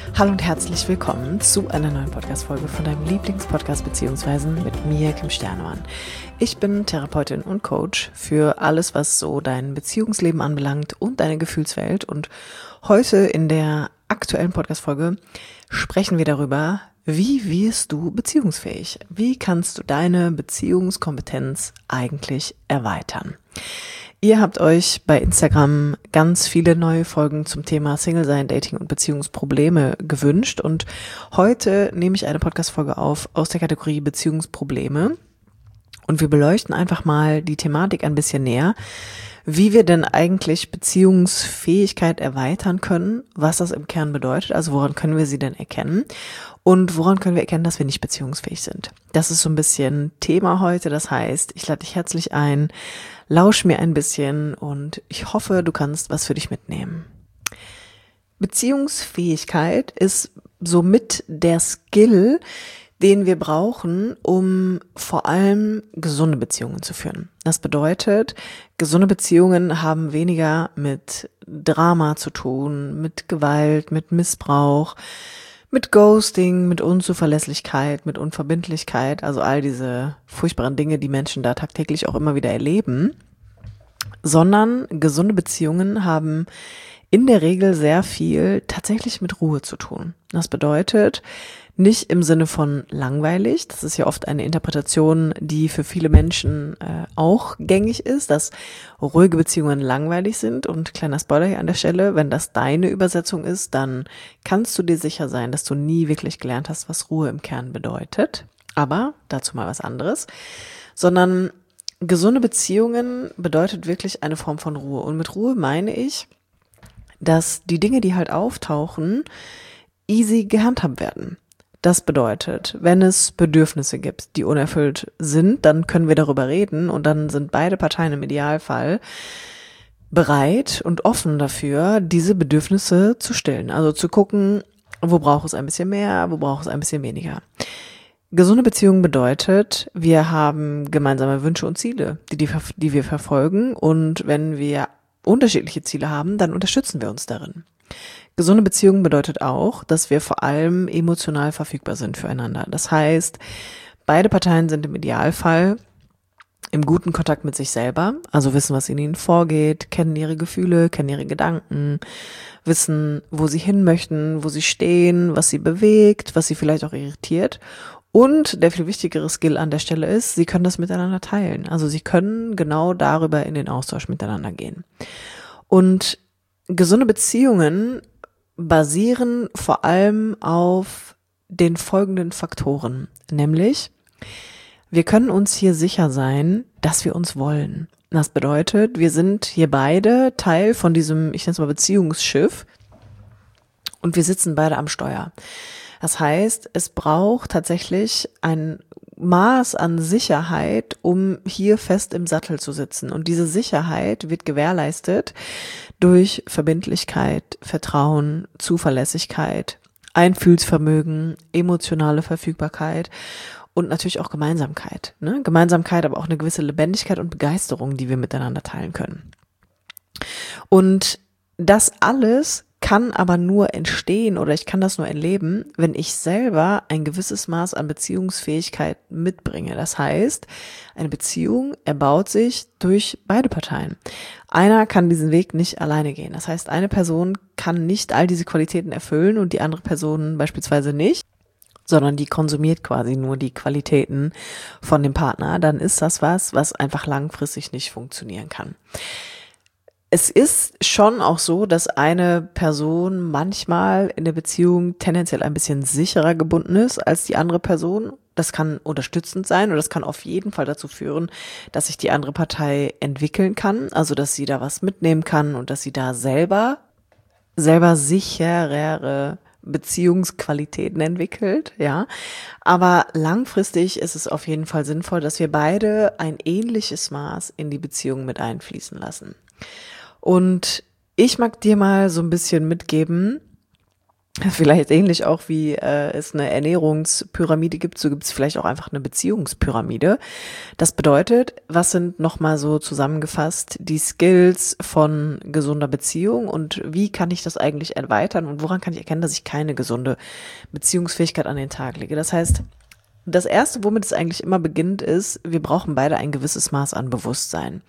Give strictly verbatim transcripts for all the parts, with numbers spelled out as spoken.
Hallo und herzlich willkommen zu einer neuen Podcast-Folge von deinem Lieblingspodcast beziehungsweise mit mir, Kim Sternemann. Ich bin Therapeutin und Coach für alles, was so dein Beziehungsleben anbelangt und deine Gefühlswelt. Und heute in der aktuellen Podcast-Folge sprechen wir darüber, wie wirst du beziehungsfähig? Wie kannst du deine Beziehungskompetenz eigentlich erweitern? Ihr habt euch bei Instagram ganz viele neue Folgen zum Thema Single-Sein, Dating und Beziehungsprobleme gewünscht und heute nehme ich eine Podcast-Folge auf aus der Kategorie Beziehungsprobleme und wir beleuchten einfach mal die Thematik ein bisschen näher, wie wir denn eigentlich Beziehungsfähigkeit erweitern können, was das im Kern bedeutet, also woran können wir sie denn erkennen und woran können wir erkennen, dass wir nicht beziehungsfähig sind. Das ist so ein bisschen Thema heute, das heißt, ich lade dich herzlich ein, lausch mir ein bisschen und ich hoffe, du kannst was für dich mitnehmen. Beziehungsfähigkeit ist somit der Skill, den wir brauchen, um vor allem gesunde Beziehungen zu führen. Das bedeutet, gesunde Beziehungen haben weniger mit Drama zu tun, mit Gewalt, mit Missbrauch, mit Ghosting, mit Unzuverlässigkeit, mit Unverbindlichkeit, also all diese furchtbaren Dinge, die Menschen da tagtäglich auch immer wieder erleben, sondern gesunde Beziehungen haben in der Regel sehr viel tatsächlich mit Ruhe zu tun. Das bedeutet, nicht im Sinne von langweilig, das ist ja oft eine Interpretation, die für viele Menschen äh, auch gängig ist, dass ruhige Beziehungen langweilig sind und kleiner Spoiler hier an der Stelle, wenn das deine Übersetzung ist, dann kannst du dir sicher sein, dass du nie wirklich gelernt hast, was Ruhe im Kern bedeutet, aber dazu mal was anderes, sondern gesunde Beziehungen bedeutet wirklich eine Form von Ruhe und mit Ruhe meine ich, dass die Dinge, die halt auftauchen, easy gehandhabt werden. Das bedeutet, wenn es Bedürfnisse gibt, die unerfüllt sind, dann können wir darüber reden und dann sind beide Parteien im Idealfall bereit und offen dafür, diese Bedürfnisse zu stillen. Also zu gucken, wo braucht es ein bisschen mehr, wo braucht es ein bisschen weniger. Gesunde Beziehung bedeutet, wir haben gemeinsame Wünsche und Ziele, die, die, die wir verfolgen und wenn wir unterschiedliche Ziele haben, dann unterstützen wir uns darin. Gesunde Beziehung bedeutet auch, dass wir vor allem emotional verfügbar sind füreinander. Das heißt, beide Parteien sind im Idealfall im guten Kontakt mit sich selber, also wissen, was in ihnen vorgeht, kennen ihre Gefühle, kennen ihre Gedanken, wissen, wo sie hin möchten, wo sie stehen, was sie bewegt, was sie vielleicht auch irritiert. Und der viel wichtigere Skill an der Stelle ist, sie können das miteinander teilen. Also sie können genau darüber in den Austausch miteinander gehen. Und gesunde Beziehungen basieren vor allem auf den folgenden Faktoren, nämlich wir können uns hier sicher sein, dass wir uns wollen. Das bedeutet, wir sind hier beide Teil von diesem, ich nenne es mal Beziehungsschiff und wir sitzen beide am Steuer. Das heißt, es braucht tatsächlich ein Maß an Sicherheit, um hier fest im Sattel zu sitzen. Und diese Sicherheit wird gewährleistet durch Verbindlichkeit, Vertrauen, Zuverlässigkeit, Einfühlsvermögen, emotionale Verfügbarkeit und natürlich auch Gemeinsamkeit. Ne? Gemeinsamkeit, aber auch eine gewisse Lebendigkeit und Begeisterung, die wir miteinander teilen können. Und das alles kann aber nur entstehen oder ich kann das nur erleben, wenn ich selber ein gewisses Maß an Beziehungsfähigkeit mitbringe. Das heißt, eine Beziehung erbaut sich durch beide Parteien. Einer kann diesen Weg nicht alleine gehen. Das heißt, eine Person kann nicht all diese Qualitäten erfüllen und die andere Person beispielsweise nicht, sondern die konsumiert quasi nur die Qualitäten von dem Partner. Dann ist das was, was einfach langfristig nicht funktionieren kann. Es ist schon auch so, dass eine Person manchmal in der Beziehung tendenziell ein bisschen sicherer gebunden ist als die andere Person. Das kann unterstützend sein und das kann auf jeden Fall dazu führen, dass sich die andere Partei entwickeln kann, also dass sie da was mitnehmen kann und dass sie da selber, selber sicherere Beziehungsqualitäten entwickelt, ja. Aber langfristig ist es auf jeden Fall sinnvoll, dass wir beide ein ähnliches Maß in die Beziehung mit einfließen lassen. Und ich mag dir mal so ein bisschen mitgeben, Vielleicht ähnlich auch wie äh, es eine Ernährungspyramide gibt, so gibt es vielleicht auch einfach eine Beziehungspyramide. Das bedeutet, was sind nochmal so zusammengefasst die Skills von gesunder Beziehung und wie kann ich das eigentlich erweitern und woran kann ich erkennen, dass ich keine gesunde Beziehungsfähigkeit an den Tag lege? Das heißt, das Erste, womit es eigentlich immer beginnt, ist, wir brauchen beide ein gewisses Maß an Bewusstsein.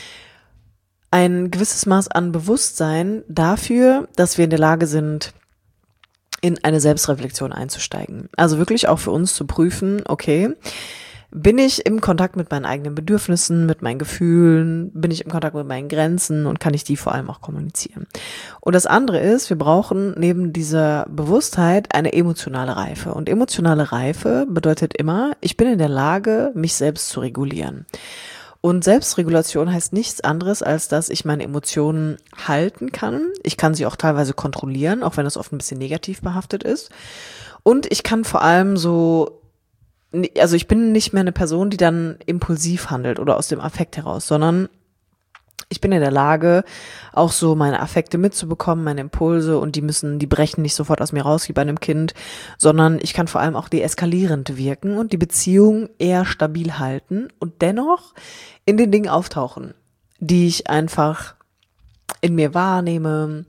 Ein gewisses Maß an Bewusstsein dafür, dass wir in der Lage sind, in eine Selbstreflexion einzusteigen. Also wirklich auch für uns zu prüfen, okay, bin ich im Kontakt mit meinen eigenen Bedürfnissen, mit meinen Gefühlen, bin ich im Kontakt mit meinen Grenzen und kann ich die vor allem auch kommunizieren. Und das andere ist, wir brauchen neben dieser Bewusstheit eine emotionale Reife. Und emotionale Reife bedeutet immer, ich bin in der Lage, mich selbst zu regulieren. Und Selbstregulation heißt nichts anderes, als dass ich meine Emotionen halten kann. Ich kann sie auch teilweise kontrollieren, auch wenn das oft ein bisschen negativ behaftet ist. Und ich kann vor allem so, also ich bin nicht mehr eine Person, die dann impulsiv handelt oder aus dem Affekt heraus, sondern ich bin in der Lage, auch so meine Affekte mitzubekommen, meine Impulse, und die müssen, die brechen nicht sofort aus mir raus wie bei einem Kind, sondern ich kann vor allem auch deeskalierend wirken und die Beziehung eher stabil halten und dennoch in den Dingen auftauchen, die ich einfach in mir wahrnehme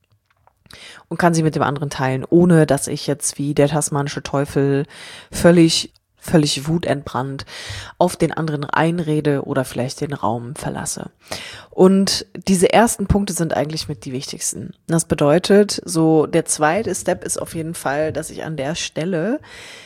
und kann sie mit dem anderen teilen, ohne dass ich jetzt wie der tasmanische Teufel völlig völlig wutentbrannt auf den anderen einrede oder vielleicht den Raum verlasse. Und diese ersten Punkte sind eigentlich mit die wichtigsten. Das bedeutet, so der zweite Step ist auf jeden Fall, dass ich an der Stelle,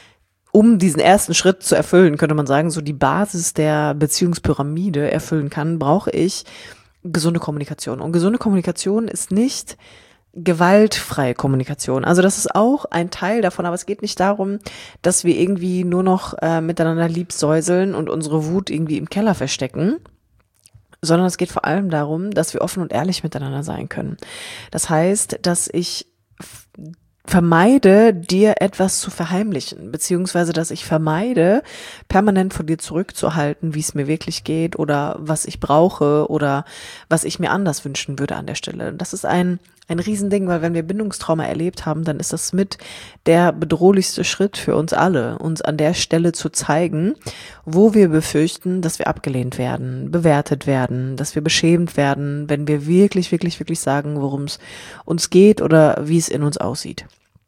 um diesen ersten Schritt zu erfüllen, könnte man sagen, so die Basis der Beziehungspyramide erfüllen kann, brauche ich gesunde Kommunikation. Und gesunde Kommunikation ist nicht gewaltfreie Kommunikation. Also das ist auch ein Teil davon, aber es geht nicht darum, dass wir irgendwie nur noch äh, miteinander liebsäuseln und unsere Wut irgendwie im Keller verstecken, sondern es geht vor allem darum, dass wir offen und ehrlich miteinander sein können. Das heißt, dass ich f- vermeide, dir etwas zu verheimlichen, beziehungsweise dass ich vermeide, permanent von dir zurückzuhalten, wie es mir wirklich geht oder was ich brauche oder was ich mir anders wünschen würde an der Stelle. Das ist ein ein Riesending, weil wenn wir Bindungstrauma erlebt haben, dann ist das mit der bedrohlichste Schritt für uns alle, uns an der Stelle zu zeigen, wo wir befürchten, dass wir abgelehnt werden, bewertet werden, dass wir beschämt werden, wenn wir wirklich, wirklich, wirklich sagen, worum es uns geht oder wie es in uns aussieht.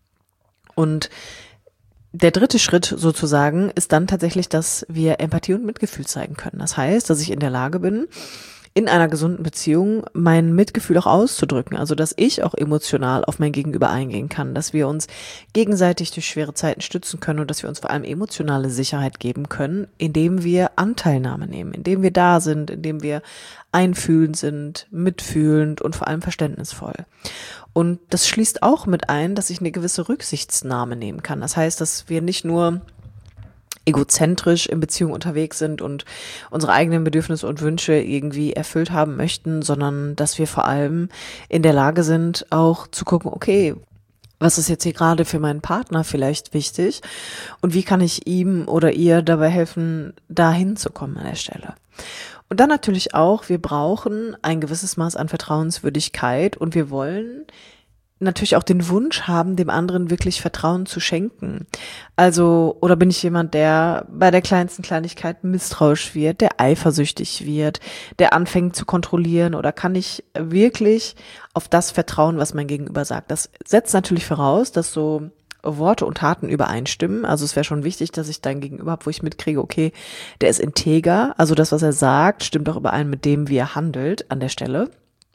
Und der dritte Schritt sozusagen ist dann tatsächlich, dass wir Empathie und Mitgefühl zeigen können. Das heißt, dass ich in der Lage bin, in einer gesunden Beziehung mein Mitgefühl auch auszudrücken, also dass ich auch emotional auf mein Gegenüber eingehen kann, dass wir uns gegenseitig durch schwere Zeiten stützen können und dass wir uns vor allem emotionale Sicherheit geben können, indem wir Anteilnahme nehmen, indem wir da sind, indem wir einfühlend sind, mitfühlend und vor allem verständnisvoll. Und das schließt auch mit ein, dass ich eine gewisse Rücksichtnahme nehmen kann. Das heißt, dass wir nicht nur egozentrisch in Beziehung unterwegs sind und unsere eigenen Bedürfnisse und Wünsche irgendwie erfüllt haben möchten, sondern dass wir vor allem in der Lage sind, auch zu gucken, okay, was ist jetzt hier gerade für meinen Partner vielleicht wichtig und wie kann ich ihm oder ihr dabei helfen, da hinzukommen an der Stelle. Und dann natürlich auch, wir brauchen ein gewisses Maß an Vertrauenswürdigkeit und wir wollen natürlich auch den Wunsch haben, dem anderen wirklich Vertrauen zu schenken. Also, oder bin ich jemand, der bei der kleinsten Kleinigkeit misstrauisch wird, der eifersüchtig wird, der anfängt zu kontrollieren, oder kann ich wirklich auf das vertrauen, was mein Gegenüber sagt? Das setzt natürlich voraus, dass so Worte und Taten übereinstimmen. Also es wäre schon wichtig, dass ich dein Gegenüber habe, wo ich mitkriege, okay, der ist integer, also das, was er sagt, stimmt auch überein mit dem, wie er handelt an der Stelle.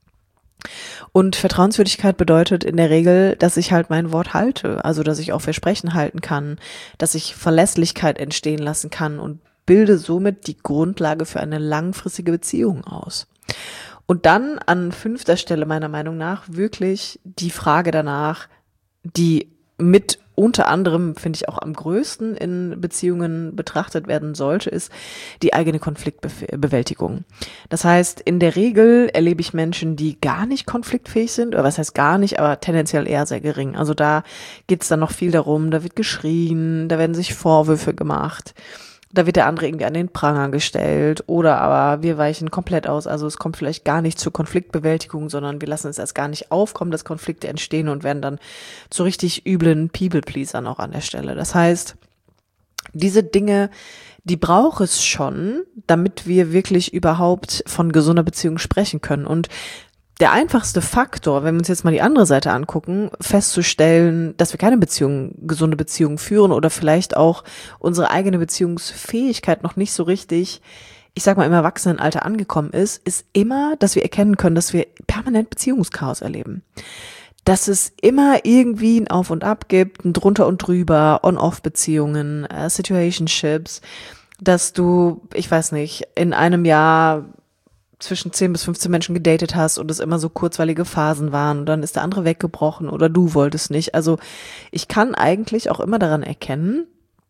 Und Vertrauenswürdigkeit bedeutet in der Regel, dass ich halt mein Wort halte, also dass ich auch Versprechen halten kann, dass ich Verlässlichkeit entstehen lassen kann und bilde somit die Grundlage für eine langfristige Beziehung aus. Und dann an fünfter Stelle meiner Meinung nach wirklich die Frage danach, die mit unter anderem, finde ich, auch am größten in Beziehungen betrachtet werden sollte, ist die eigene Konfliktbewältigung. Das heißt, in der Regel erlebe ich Menschen, die gar nicht konfliktfähig sind, oder was heißt gar nicht, aber tendenziell eher sehr gering. Also da geht es dann noch viel darum, da wird geschrien, da werden sich Vorwürfe gemacht. Da wird der andere irgendwie an den Pranger gestellt oder aber wir weichen komplett aus. Also es kommt vielleicht gar nicht zur Konfliktbewältigung, sondern wir lassen es erst gar nicht aufkommen, dass Konflikte entstehen und werden dann zu richtig üblen People-Pleasern auch an der Stelle. Das heißt, diese Dinge, die braucht es schon, damit wir wirklich überhaupt von gesunder Beziehung sprechen können. Und der einfachste Faktor, wenn wir uns jetzt mal die andere Seite angucken, festzustellen, dass wir keine Beziehung, gesunde Beziehung führen oder vielleicht auch unsere eigene Beziehungsfähigkeit noch nicht so richtig, ich sag mal, im Erwachsenenalter angekommen ist, ist immer, dass wir erkennen können, dass wir permanent Beziehungschaos erleben. Dass es immer irgendwie ein Auf und Ab gibt, ein Drunter und Drüber, On-Off-Beziehungen, äh, Situationships, dass du, ich weiß nicht, in einem Jahr zwischen zehn bis fünfzehn Menschen gedatet hast und es immer so kurzweilige Phasen waren und dann ist der andere weggebrochen oder du wolltest nicht. Also ich kann eigentlich auch immer daran erkennen,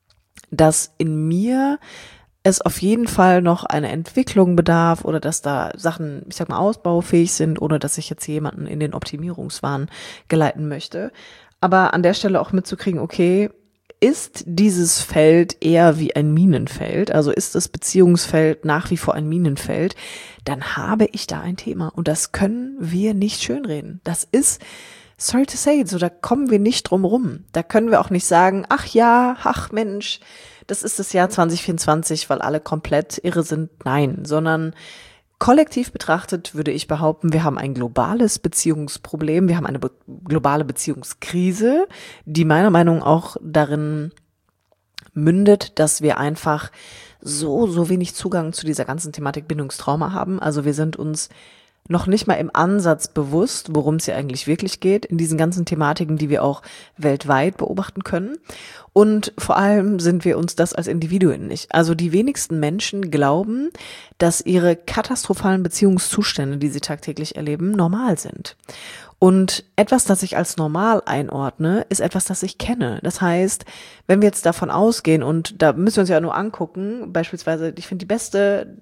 dass in mir es auf jeden Fall noch eine Entwicklung bedarf oder dass da Sachen, ich sag mal, ausbaufähig sind, ohne dass ich jetzt jemanden in den Optimierungswahn geleiten möchte. Aber an der Stelle auch mitzukriegen, okay, ist dieses Feld eher wie ein Minenfeld, also ist das Beziehungsfeld nach wie vor ein Minenfeld, dann habe ich da ein Thema und das können wir nicht schönreden. Das ist, sorry to say, so da kommen wir nicht drum rum. Da können wir auch nicht sagen, ach ja, ach Mensch, das ist das Jahr zwanzig vierundzwanzig, weil alle komplett irre sind. Nein, sondern kollektiv betrachtet würde ich behaupten, wir haben ein globales Beziehungsproblem, wir haben eine be- globale Beziehungskrise, die meiner Meinung nach auch darin mündet, dass wir einfach so, so wenig Zugang zu dieser ganzen Thematik Bindungstrauma haben. Also wir sind uns noch nicht mal im Ansatz bewusst, worum es hier eigentlich wirklich geht, in diesen ganzen Thematiken, die wir auch weltweit beobachten können. Und vor allem sind wir uns das als Individuen nicht. Also die wenigsten Menschen glauben, dass ihre katastrophalen Beziehungszustände, die sie tagtäglich erleben, normal sind. Und etwas, das ich als normal einordne, ist etwas, das ich kenne. Das heißt, wenn wir jetzt davon ausgehen, und da müssen wir uns ja nur angucken, beispielsweise, ich finde die beste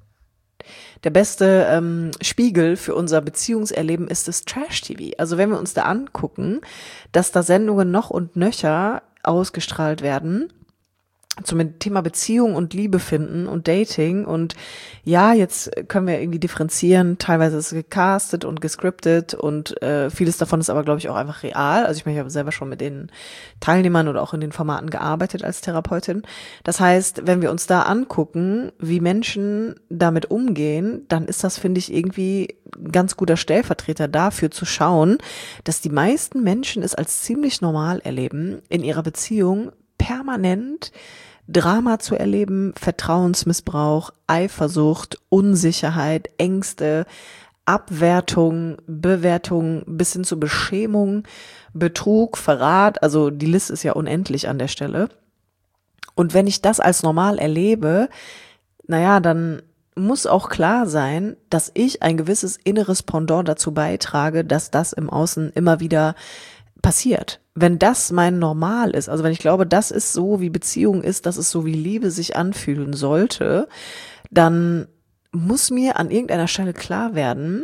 Der beste ähm, Spiegel für unser Beziehungserleben ist das Trash-T V. Also wenn wir uns da angucken, dass da Sendungen noch und nöcher ausgestrahlt werden zum Thema Beziehung und Liebe finden und Dating und ja, jetzt können wir irgendwie differenzieren, teilweise ist es gecastet und gescriptet und äh, vieles davon ist aber, glaube ich, auch einfach real. Also ich meine, ich habe selber schon mit den Teilnehmern oder auch in den Formaten gearbeitet als Therapeutin. Das heißt, wenn wir uns da angucken, wie Menschen damit umgehen, dann ist das, finde ich, irgendwie ein ganz guter Stellvertreter dafür zu schauen, dass die meisten Menschen es als ziemlich normal erleben, in ihrer Beziehung permanent Drama zu erleben, Vertrauensmissbrauch, Eifersucht, Unsicherheit, Ängste, Abwertung, Bewertung bis hin zu Beschämung, Betrug, Verrat, also die Liste ist ja unendlich an der Stelle. Und wenn ich das als normal erlebe, naja, dann muss auch klar sein, dass ich ein gewisses inneres Pendant dazu beitrage, dass das im Außen immer wieder passiert. Wenn das mein Normal ist, also wenn ich glaube, das ist so, wie Beziehung ist, das ist so, wie Liebe sich anfühlen sollte, dann muss mir an irgendeiner Stelle klar werden,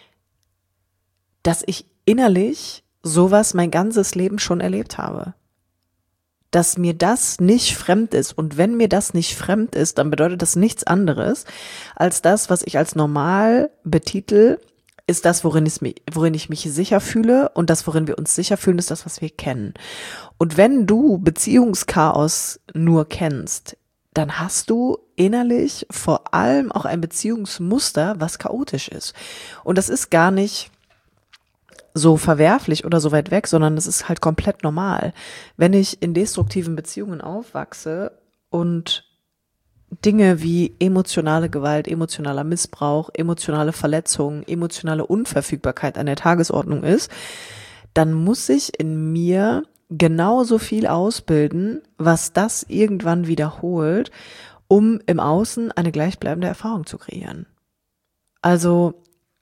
dass ich innerlich sowas mein ganzes Leben schon erlebt habe. Dass mir das nicht fremd ist. Und wenn mir das nicht fremd ist, dann bedeutet das nichts anderes als das, was ich als normal betitel, ist das, worin ich, mich, worin ich mich sicher fühle, und das, worin wir uns sicher fühlen, ist das, was wir kennen. Und wenn du Beziehungschaos nur kennst, dann hast du innerlich vor allem auch ein Beziehungsmuster, was chaotisch ist. Und das ist gar nicht so verwerflich oder so weit weg, sondern das ist halt komplett normal. Wenn ich in destruktiven Beziehungen aufwachse und Dinge wie emotionale Gewalt, emotionaler Missbrauch, emotionale Verletzungen, emotionale Unverfügbarkeit an der Tagesordnung ist, dann muss ich in mir genauso viel ausbilden, was das irgendwann wiederholt, um im Außen eine gleichbleibende Erfahrung zu kreieren. Also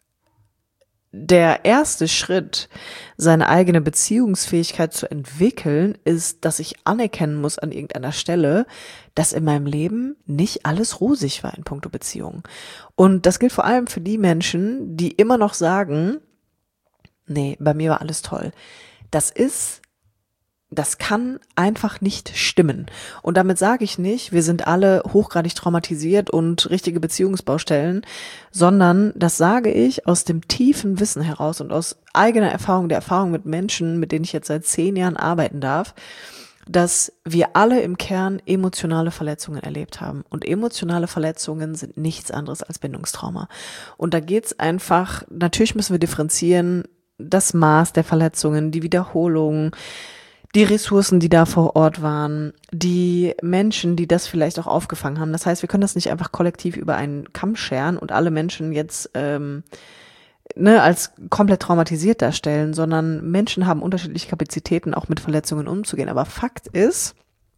der erste Schritt, seine eigene Beziehungsfähigkeit zu entwickeln, ist, dass ich anerkennen muss an irgendeiner Stelle, dass in meinem Leben nicht alles rosig war in puncto Beziehung. Und das gilt vor allem für die Menschen, die immer noch sagen, nee, bei mir war alles toll. Das ist Das kann einfach nicht stimmen. Und damit sage ich nicht, wir sind alle hochgradig traumatisiert und richtige Beziehungsbaustellen, sondern das sage ich aus dem tiefen Wissen heraus und aus eigener Erfahrung, der Erfahrung mit Menschen, mit denen ich jetzt seit zehn Jahren arbeiten darf, dass wir alle im Kern emotionale Verletzungen erlebt haben. Und emotionale Verletzungen sind nichts anderes als Bindungstrauma. Und da geht's einfach, natürlich müssen wir differenzieren, das Maß der Verletzungen, die Wiederholung, die Ressourcen, die da vor Ort waren, die Menschen, die das vielleicht auch aufgefangen haben. Das heißt, wir können das nicht einfach kollektiv über einen Kamm scheren und alle Menschen jetzt ähm, ne, als komplett traumatisiert darstellen, sondern Menschen haben unterschiedliche Kapazitäten, auch mit Verletzungen umzugehen. Aber Fakt ist,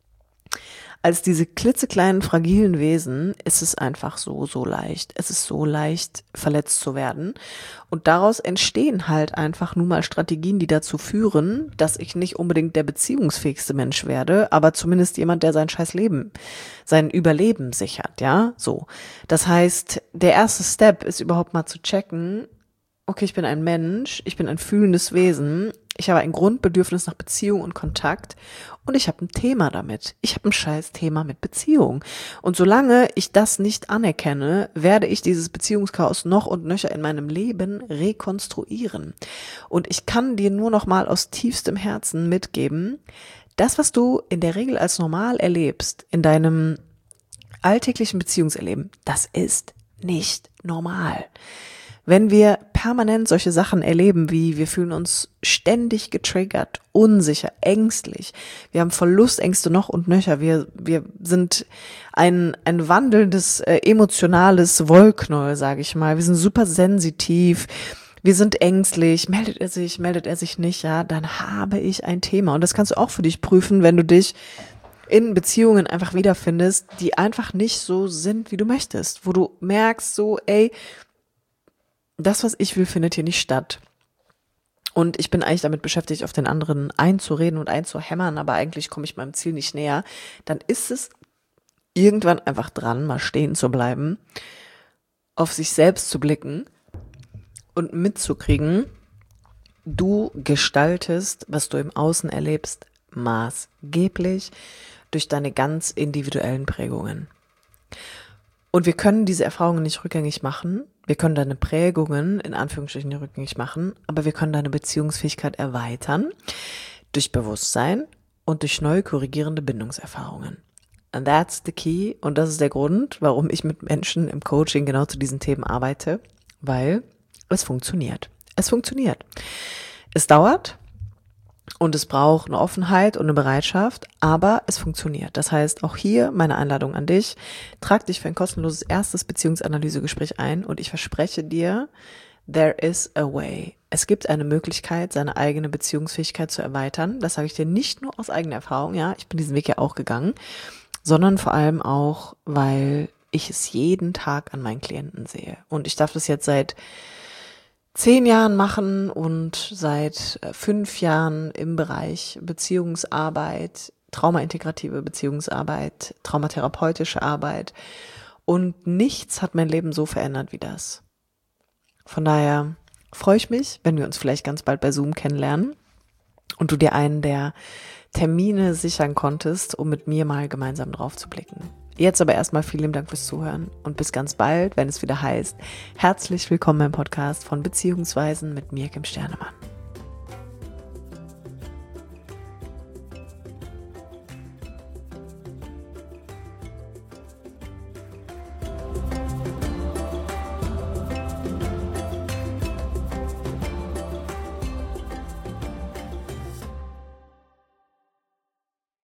als diese klitzekleinen, fragilen Wesen ist es einfach so, so leicht. Es ist so leicht, verletzt zu werden. Und daraus entstehen halt einfach nun mal Strategien, die dazu führen, dass ich nicht unbedingt der beziehungsfähigste Mensch werde, aber zumindest jemand, der sein scheiß Leben, sein Überleben sichert, ja, so. Das heißt, der erste Step ist überhaupt mal zu checken, okay, ich bin ein Mensch, ich bin ein fühlendes Wesen, ich habe ein Grundbedürfnis nach Beziehung und Kontakt und ich habe ein Thema damit. Ich habe ein scheiß Thema mit Beziehung. Und solange ich das nicht anerkenne, werde ich dieses Beziehungschaos noch und nöcher in meinem Leben rekonstruieren. Und ich kann dir nur noch mal aus tiefstem Herzen mitgeben, das, was du in der Regel als normal erlebst, in deinem alltäglichen Beziehungserleben, das ist nicht normal. Wenn wir permanent solche Sachen erleben, wie wir fühlen uns ständig getriggert, unsicher, ängstlich, wir haben Verlustängste noch und nöcher, wir wir sind ein ein wandelndes äh, emotionales Wollknäuel, sage ich mal, wir sind super sensitiv, wir sind ängstlich, meldet er sich, meldet er sich nicht, ja, dann habe ich ein Thema und das kannst du auch für dich prüfen, wenn du dich in Beziehungen einfach wiederfindest, die einfach nicht so sind, wie du möchtest, wo du merkst so, ey, das, was ich will, findet hier nicht statt. Und ich bin eigentlich damit beschäftigt, auf den anderen einzureden und einzuhämmern, aber eigentlich komme ich meinem Ziel nicht näher. Dann ist es irgendwann einfach dran, mal stehen zu bleiben, auf sich selbst zu blicken und mitzukriegen, du gestaltest, was du im Außen erlebst, maßgeblich durch deine ganz individuellen Prägungen. Und wir können diese Erfahrungen nicht rückgängig machen. Wir können deine Prägungen in Anführungsstrichen rückgängig machen, aber wir können deine Beziehungsfähigkeit erweitern durch Bewusstsein und durch neu korrigierende Bindungserfahrungen. And that's the key. Und das ist der Grund, warum ich mit Menschen im Coaching genau zu diesen Themen arbeite, weil es funktioniert. Es funktioniert. Es dauert. Und es braucht eine Offenheit und eine Bereitschaft, aber es funktioniert. Das heißt, auch hier meine Einladung an dich, trag dich für ein kostenloses erstes Beziehungsanalysegespräch ein und ich verspreche dir, there is a way. Es gibt eine Möglichkeit, seine eigene Beziehungsfähigkeit zu erweitern. Das sage ich dir nicht nur aus eigener Erfahrung, ja, ich bin diesen Weg ja auch gegangen, sondern vor allem auch, weil ich es jeden Tag an meinen Klienten sehe. Und ich darf das jetzt seit zehn Jahren machen und seit fünf Jahren im Bereich Beziehungsarbeit, traumaintegrative Beziehungsarbeit, traumatherapeutische Arbeit und nichts hat mein Leben so verändert wie das. Von daher freue ich mich, wenn wir uns vielleicht ganz bald bei Zoom kennenlernen und du dir einen der Termine sichern konntest, um mit mir mal gemeinsam drauf zu blicken. Jetzt aber erstmal vielen Dank fürs Zuhören und bis ganz bald, wenn es wieder heißt, herzlich willkommen im Podcast von Beziehungsweisen mit mir, Kim Sternemann.